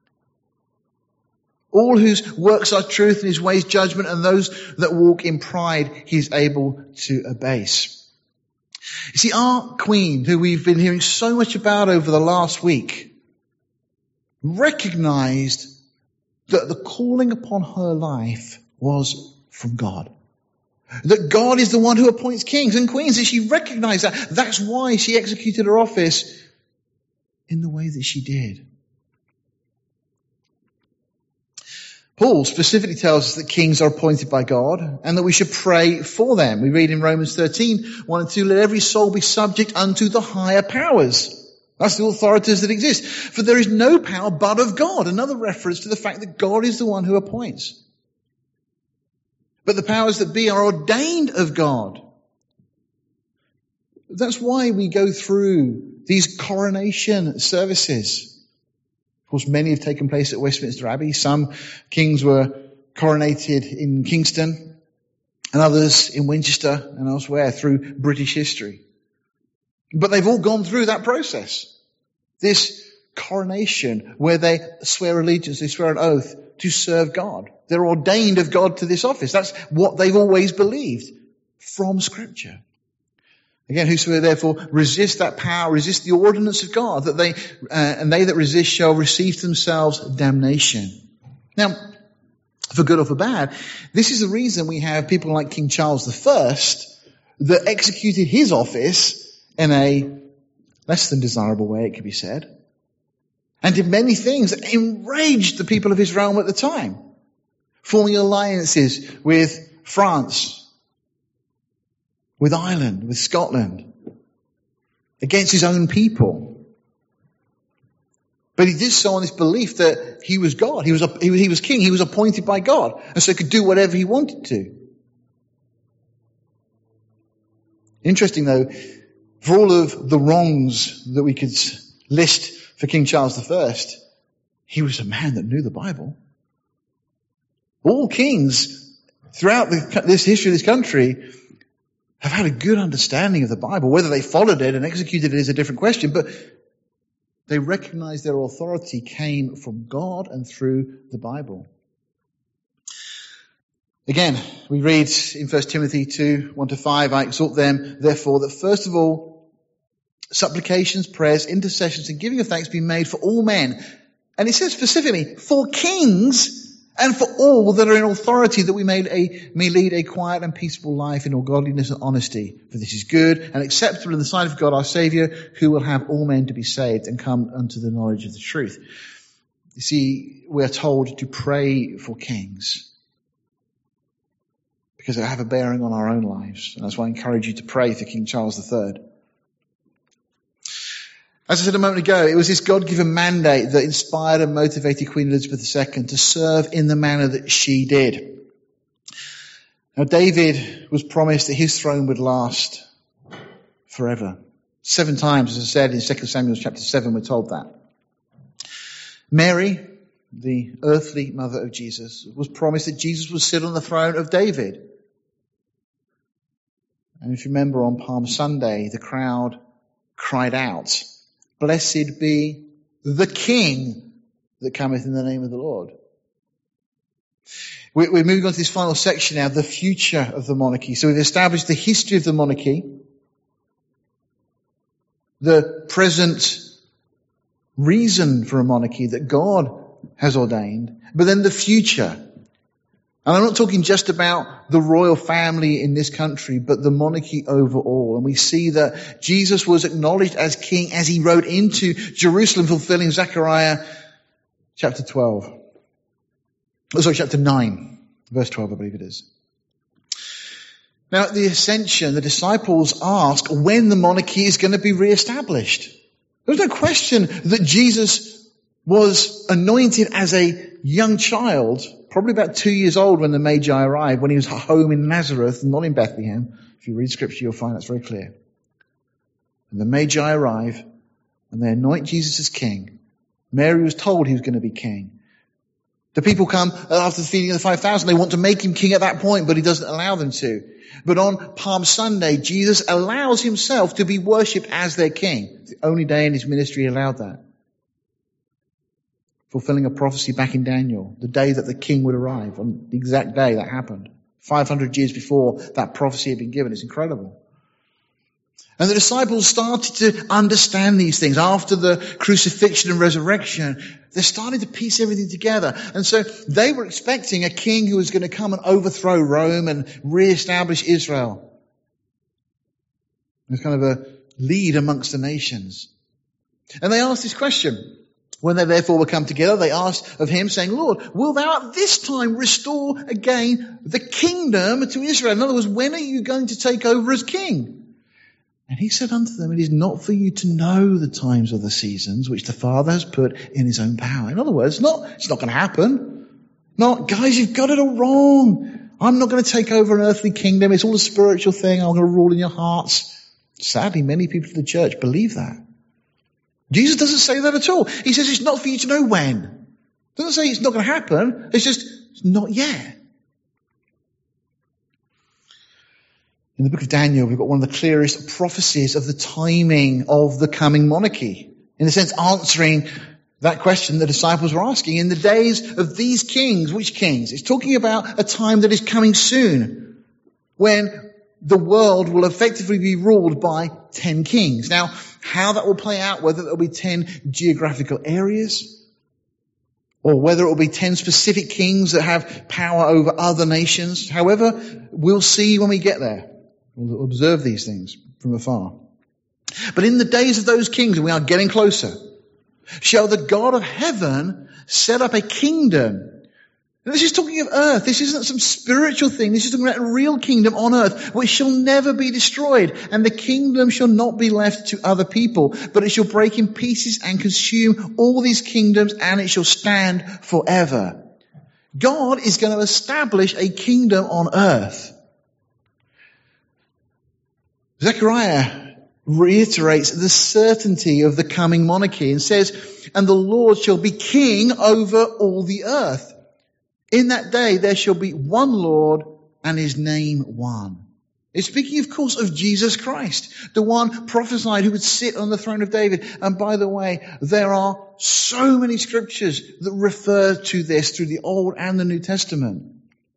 All whose works are truth and his ways judgment, and those that walk in pride he is able to abase. You see, our Queen, who we've been hearing so much about over the last week, recognized that the calling upon her life was from God. That God is the one who appoints kings and queens, and she recognized that. That's why she executed her office in the way that she did. Paul specifically tells us that kings are appointed by God and that we should pray for them. We read in Romans 13, 1 and 2, let every soul be subject unto the higher powers. That's the authorities that exist. For there is no power but of God. Another reference to the fact that God is the one who appoints. But the powers that be are ordained of God. That's why we go through these coronation services. Of course, many have taken place at Westminster Abbey. Some kings were coronated in Kingston, and others in Winchester and elsewhere through British history. But they've all gone through that process. This coronation where they swear allegiance, they swear an oath to serve God. They're ordained of God to this office. That's what they've always believed from Scripture. Again, whosoever therefore resist that power, resist the ordinance of God, that they that resist shall receive to themselves damnation. Now, for good or for bad, this is the reason we have people like King Charles I that executed his office in a less than desirable way, it could be said, and did many things that enraged the people of his realm at the time, forming alliances with France, with Ireland, with Scotland, against his own people. But he did so on this belief that he was God. He was king. He was appointed by God, and so he could do whatever he wanted to. Interesting, though, for all of the wrongs that we could list for King Charles I, he was a man that knew the Bible. All kings throughout this history of this country have had a good understanding of the Bible. Whether they followed it and executed it is a different question, but they recognized their authority came from God and through the Bible. Again, we read in 1 Timothy 2, 1-5, I exhort them, therefore, that first of all, supplications, prayers, intercessions, and giving of thanks be made for all men. And it says specifically, for kings and for all that are in authority, that we may lead a quiet and peaceable life in all godliness and honesty. For this is good and acceptable in the sight of God our Saviour, who will have all men to be saved and come unto the knowledge of the truth. You see, we are told to pray for kings, because they have a bearing on our own lives. And that's why I encourage you to pray for King Charles III. As I said a moment ago, it was this God-given mandate that inspired and motivated Queen Elizabeth II to serve in the manner that she did. Now, David was promised that his throne would last forever. 7 times, as I said, in 2 Samuel chapter 7, we're told that. Mary, the earthly mother of Jesus, was promised that Jesus would sit on the throne of David. And if you remember on Palm Sunday, the crowd cried out, "Blessed be the King that cometh in the name of the Lord." We're moving on to this final section now, the future of the monarchy. So we've established the history of the monarchy, the present reason for a monarchy that God has ordained, but then the future. And I'm not talking just about the royal family in this country, but the monarchy overall. And we see that Jesus was acknowledged as king as he rode into Jerusalem, fulfilling Zechariah chapter 9, verse 12, I believe it is. Now at the Ascension, the disciples ask when the monarchy is going to be reestablished. There's no question that Jesus was anointed as a young child, probably about 2 years old when the Magi arrived, when he was at home in Nazareth, not in Bethlehem. If you read Scripture, you'll find that's very clear. And the Magi arrive, and they anoint Jesus as king. Mary was told he was going to be king. The people come after the feeding of the 5,000. They want to make him king at that point, but he doesn't allow them to. But on Palm Sunday, Jesus allows himself to be worshipped as their king. It's the only day in his ministry he allowed that. Fulfilling a prophecy back in Daniel, the day that the king would arrive, on the exact day that happened. 500 years before that prophecy had been given. It's incredible. And the disciples started to understand these things. After the crucifixion and resurrection, they're starting to piece everything together. And so they were expecting a king who was going to come and overthrow Rome and re-establish Israel. It was kind of a lead amongst the nations. And they asked this question. When they therefore were come together, they asked of him, saying, "Lord, will thou at this time restore again the kingdom to Israel?" In other words, when are you going to take over as king? And he said unto them, it is not for you to know the times or the seasons which the Father has put in his own power. In other words, it's not going to happen. Not, guys, you've got it all wrong. I'm not going to take over an earthly kingdom. It's all a spiritual thing. I'm going to rule in your hearts. Sadly, many people in the church believe that. Jesus doesn't say that at all. He says it's not for you to know when. Doesn't say it's not going to happen. It's just, it's not yet. In the book of Daniel, we've got one of the clearest prophecies of the timing of the coming monarchy. In a sense, answering that question the disciples were asking. In the days of these kings, which kings? It's talking about a time that is coming soon, when the world will effectively be ruled by 10 kings. Now, how that will play out, whether there will be 10 geographical areas, or whether it will be 10 specific kings that have power over other nations. However, we'll see when we get there. We'll observe these things from afar. But in the days of those kings, and we are getting closer, shall the God of heaven set up a kingdom. And this is talking of earth. This isn't some spiritual thing. This is talking about a real kingdom on earth, which shall never be destroyed. And the kingdom shall not be left to other people, but it shall break in pieces and consume all these kingdoms, and it shall stand forever. God is going to establish a kingdom on earth. Zechariah reiterates the certainty of the coming monarchy and says, and the Lord shall be king over all the earth. In that day there shall be one Lord and his name one. It's speaking, of course, of Jesus Christ, the one prophesied who would sit on the throne of David. And by the way, there are so many scriptures that refer to this through the Old and the New Testament.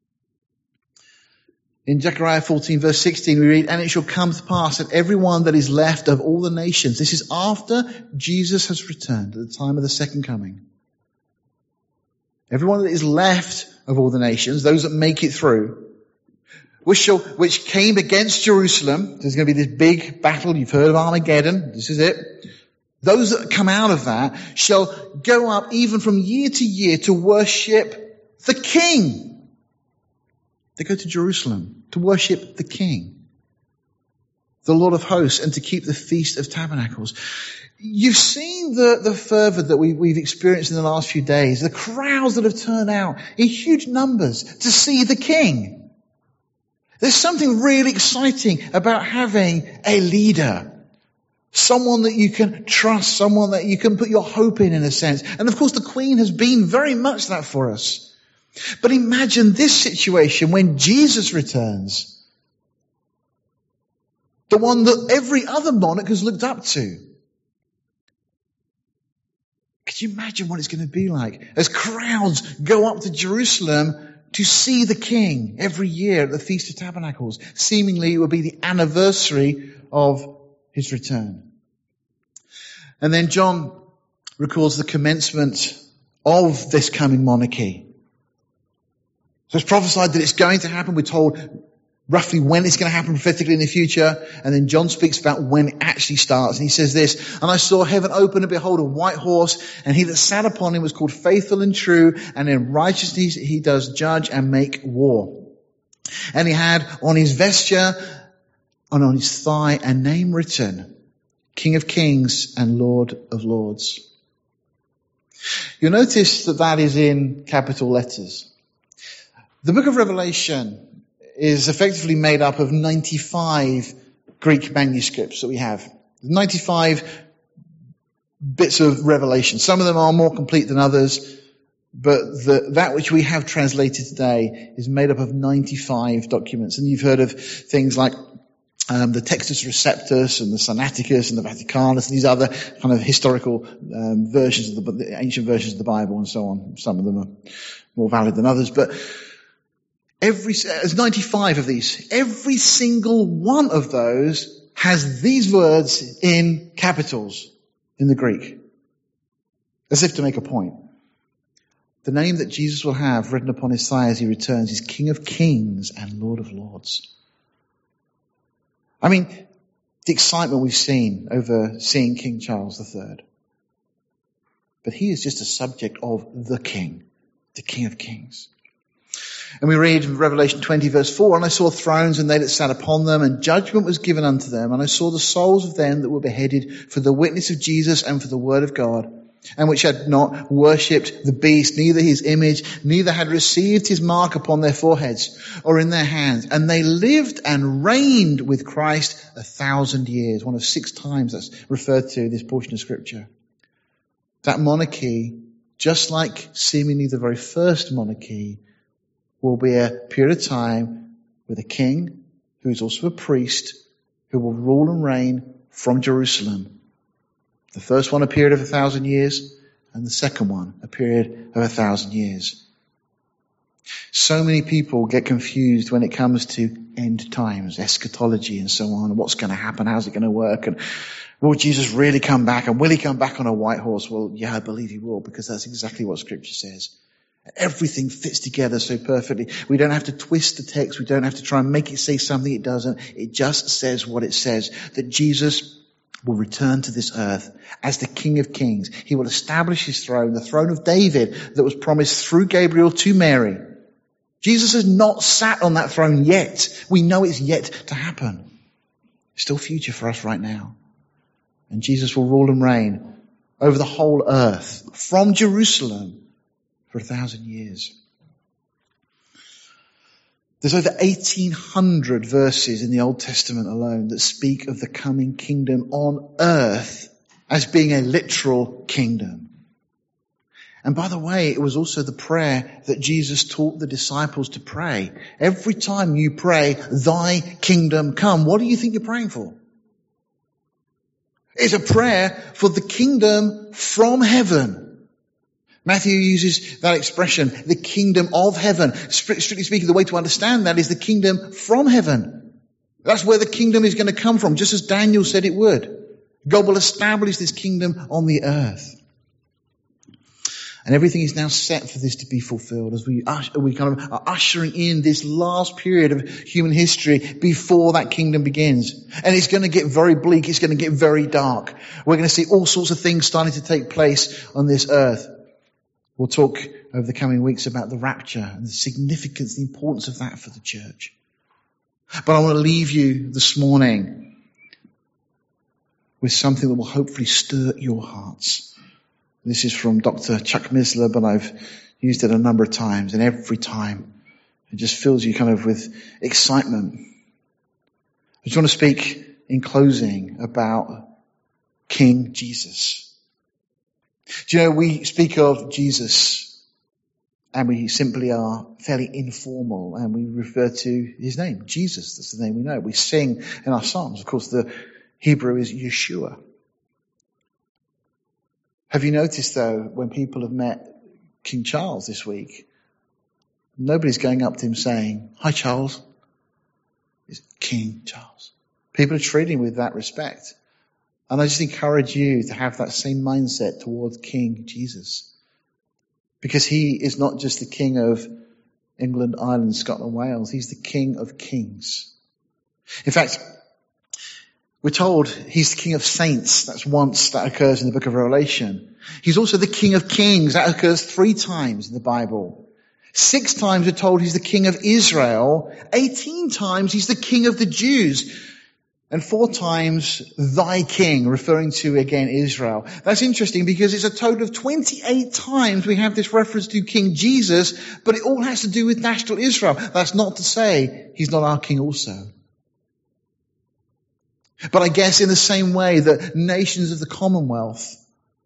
In Zechariah 14 verse 16 we read, and it shall come to pass that everyone that is left of all the nations, this is after Jesus has returned at the time of the second coming. Everyone that is left of all the nations, those that make it through, which came against Jerusalem. There's going to be this big battle. You've heard of Armageddon. This is it. Those that come out of that shall go up even from year to year to worship the King. They go to Jerusalem to worship the King, the Lord of hosts, and to keep the Feast of Tabernacles. You've seen the fervor that we've experienced in the last few days, the crowds that have turned out in huge numbers to see the King. There's something really exciting about having a leader, someone that you can trust, someone that you can put your hope in a sense. And of course the Queen has been very much that for us. But imagine this situation when Jesus returns. The one that every other monarch has looked up to. Could you imagine what it's going to be like as crowds go up to Jerusalem to see the King every year at the Feast of Tabernacles? Seemingly it will be the anniversary of his return. And then John records the commencement of this coming monarchy. So it's prophesied that it's going to happen. We're told roughly when it's going to happen prophetically in the future. And then John speaks about when it actually starts. And he says this, and I saw heaven open, and behold, a white horse, and he that sat upon him was called Faithful and True, and in righteousness he does judge and make war. And he had on his vesture and on his thigh a name written, King of Kings and Lord of Lords. You'll notice that is in capital letters. The book of Revelation is effectively made up of 95 Greek manuscripts that we have. 95 bits of Revelation. Some of them are more complete than others, but that which we have translated today is made up of 95 documents. And you've heard of things like the Textus Receptus and the Sinaiticus and the Vaticanus, and these other kind of historical versions of the ancient versions of the Bible and so on. Some of them are more valid than others, but there's 95 of these. Every single one of those has these words in capitals in the Greek, as if to make a point. The name that Jesus will have written upon his thigh as he returns is King of Kings and Lord of Lords. I mean, the excitement we've seen over seeing King Charles III. But he is just a subject of the King of Kings. And we read in Revelation 20 verse 4, and I saw thrones and they that sat upon them, and judgment was given unto them. And I saw the souls of them that were beheaded for the witness of Jesus and for the word of God, and which had not worshipped the beast, neither his image, neither had received his mark upon their foreheads or in their hands. And they lived and reigned with Christ 1,000 years. One of 6 times that's referred to in this portion of Scripture. That monarchy, just like seemingly the very first monarchy, will be a period of time with a king who is also a priest who will rule and reign from Jerusalem. The first one a period of 1,000 years, and the second one a period of 1,000 years. So many people get confused when it comes to end times, eschatology and so on, and what's going to happen, how's it going to work, and will Jesus really come back, and will he come back on a white horse? Well, yeah, I believe he will, because that's exactly what Scripture says. Everything fits together so perfectly. We don't have to twist the text. We don't have to try and make it say something it doesn't. It just says what it says. That Jesus will return to this earth as the King of Kings. He will establish his throne, the throne of David that was promised through Gabriel to Mary. Jesus has not sat on that throne yet. We know it's yet to happen. It's still future for us right now. And Jesus will rule and reign over the whole earth from Jerusalem for 1,000 years. There's over 1,800 verses in the Old Testament alone that speak of the coming kingdom on earth as being a literal kingdom. And by the way, it was also the prayer that Jesus taught the disciples to pray. Every time you pray, thy kingdom come, what do you think you're praying for? It's a prayer for the kingdom from heaven. Matthew uses that expression, the kingdom of heaven. Strictly speaking, the way to understand that is the kingdom from heaven. That's where the kingdom is going to come from, just as Daniel said it would. God will establish this kingdom on the earth. And everything is now set for this to be fulfilled as we kind of are ushering in this last period of human history before that kingdom begins. And it's going to get very bleak. It's going to get very dark. We're going to see all sorts of things starting to take place on this earth. We'll talk over the coming weeks about the rapture and the significance, the importance of that for the church. But I want to leave you this morning with something that will hopefully stir your hearts. This is from Dr. Chuck Missler, but I've used it a number of times, and every time it just fills you kind of with excitement. I just want to speak in closing about King Jesus. Do you know, we speak of Jesus and we simply are fairly informal and we refer to his name, Jesus. That's the name we know. We sing in our psalms. Of course, the Hebrew is Yeshua. Have you noticed, though, when people have met King Charles this week, nobody's going up to him saying, "Hi, Charles." It's King Charles. People are treating him with that respect. And I just encourage you to have that same mindset towards King Jesus. Because he is not just the King of England, Ireland, Scotland, Wales. He's the King of Kings. In fact, we're told he's the King of Saints. That's once that occurs in the book of Revelation. He's also the King of Kings. That occurs 3 times in the Bible. 6 times we're told he's the King of Israel. 18 times he's the King of the Jews. And 4 times, thy king, referring to, again, Israel. That's interesting because it's a total of 28 times we have this reference to King Jesus, but it all has to do with national Israel. That's not to say he's not our king also. But I guess in the same way that nations of the Commonwealth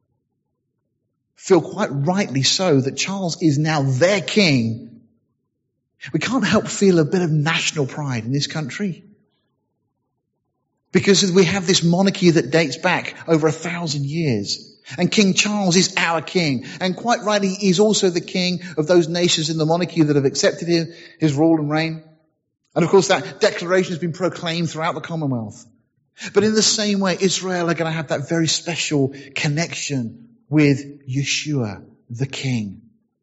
feel quite rightly so that Charles is now their king, we can't help feel a bit of national pride in this country. Because we have this monarchy that dates back over 1,000 years. And King Charles is our king. And quite rightly, he's also the king of those nations in the monarchy that have accepted his rule and reign. And of course, that declaration has been proclaimed throughout the Commonwealth. But in the same way, Israel are going to have that very special connection with Yeshua, the King.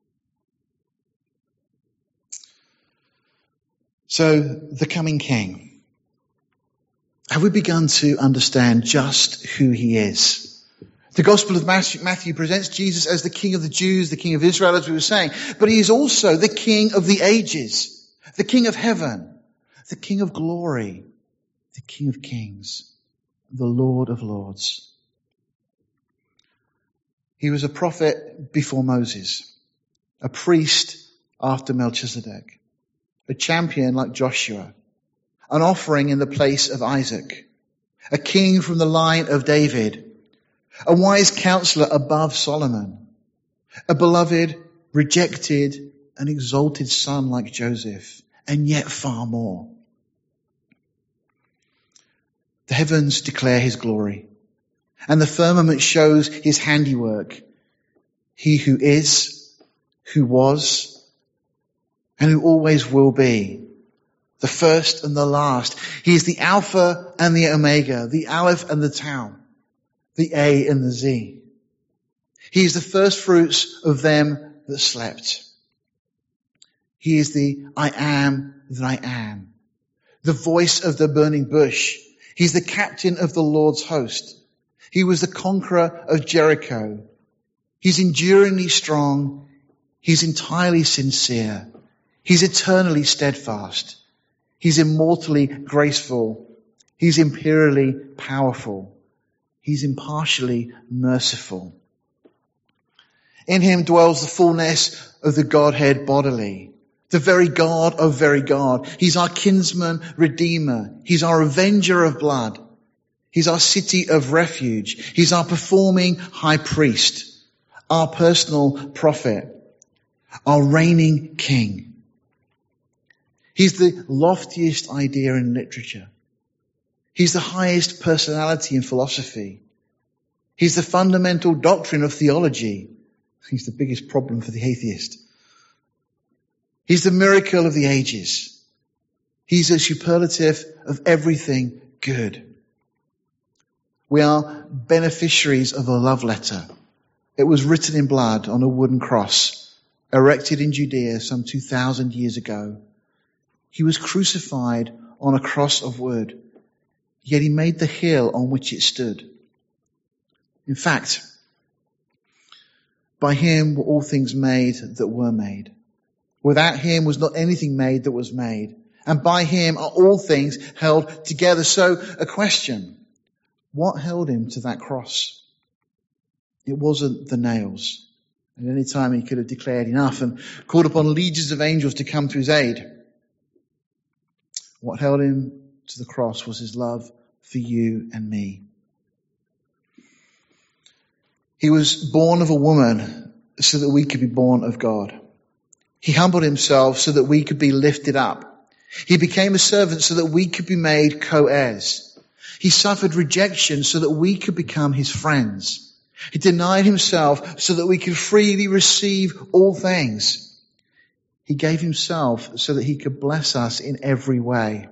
So, the coming King. Have we begun to understand just who he is? The Gospel of Matthew presents Jesus as the King of the Jews, the King of Israel, as we were saying, but he is also the King of the ages, the King of heaven, the King of glory, the King of kings, the Lord of lords. He was a prophet before Moses, a priest after Melchizedek, a champion like Joshua, an offering in the place of Isaac, a king from the line of David, a wise counselor above Solomon, a beloved, rejected, and exalted son like Joseph, and yet far more. The heavens declare his glory, and the firmament shows his handiwork. He who is, who was, and who always will be, the first and the last. He is the Alpha and the Omega, the Aleph and the Tau, the A and the Z. He is the first fruits of them that slept. He is the I am that I am, the voice of the burning bush. He's the captain of the Lord's host. He was the conqueror of Jericho. He's enduringly strong. He's entirely sincere. He's eternally steadfast. He's immortally graceful. He's imperially powerful. He's impartially merciful. In him dwells the fullness of the Godhead bodily, the very God of very God. He's our kinsman redeemer. He's our avenger of blood. He's our city of refuge. He's our performing high priest, our personal prophet, our reigning king. He's the loftiest idea in literature. He's the highest personality in philosophy. He's the fundamental doctrine of theology. He's the biggest problem for the atheist. He's the miracle of the ages. He's a superlative of everything good. We are beneficiaries of a love letter. It was written in blood on a wooden cross, erected in Judea some 2,000 years ago. He was crucified on a cross of wood, yet he made the hill on which it stood. In fact, by him were all things made that were made. Without him was not anything made that was made. And by him are all things held together. So a question, what held him to that cross? It wasn't the nails. At any time he could have declared enough and called upon legions of angels to come to his aid. What held him to the cross was his love for you and me. He was born of a woman so that we could be born of God. He humbled himself so that we could be lifted up. He became a servant so that we could be made co-heirs. He suffered rejection so that we could become his friends. He denied himself so that we could freely receive all things. He gave himself so that he could bless us in every way.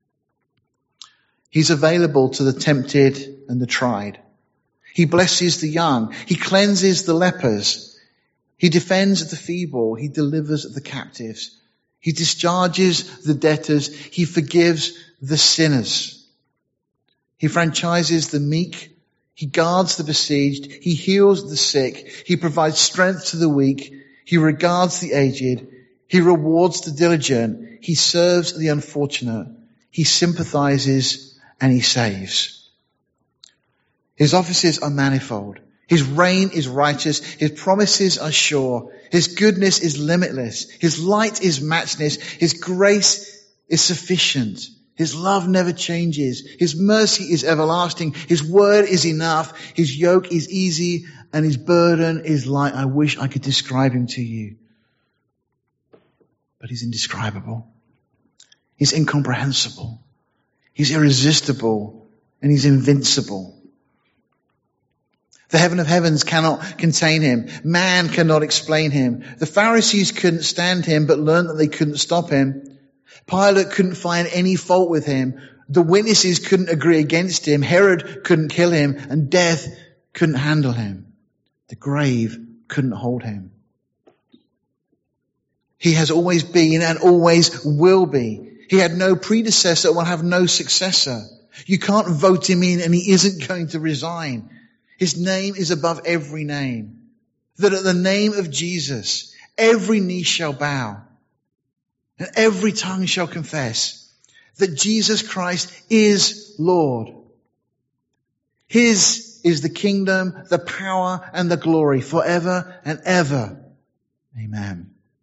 He's available to the tempted and the tried. He blesses the young. He cleanses the lepers. He defends the feeble. He delivers the captives. He discharges the debtors. He forgives the sinners. He franchises the meek. He guards the besieged. He heals the sick. He provides strength to the weak. He regards the aged. He rewards the diligent. He serves the unfortunate. He sympathizes and he saves. His offices are manifold. His reign is righteous. His promises are sure. His goodness is limitless. His light is matchless. His grace is sufficient. His love never changes. His mercy is everlasting. His word is enough. His yoke is easy and his burden is light. I wish I could describe him to you, but he's indescribable. He's incomprehensible. He's irresistible and he's invincible. The heaven of heavens cannot contain him. Man cannot explain him. The Pharisees couldn't stand him, but learned that they couldn't stop him. Pilate couldn't find any fault with him. The witnesses couldn't agree against him. Herod couldn't kill him, and death couldn't handle him. The grave couldn't hold him. He has always been and always will be. He had no predecessor, will have no successor. You can't vote him in and he isn't going to resign. His name is above every name. That at the name of Jesus, every knee shall bow and every tongue shall confess that Jesus Christ is Lord. His is the kingdom, the power, and the glory forever and ever. Amen.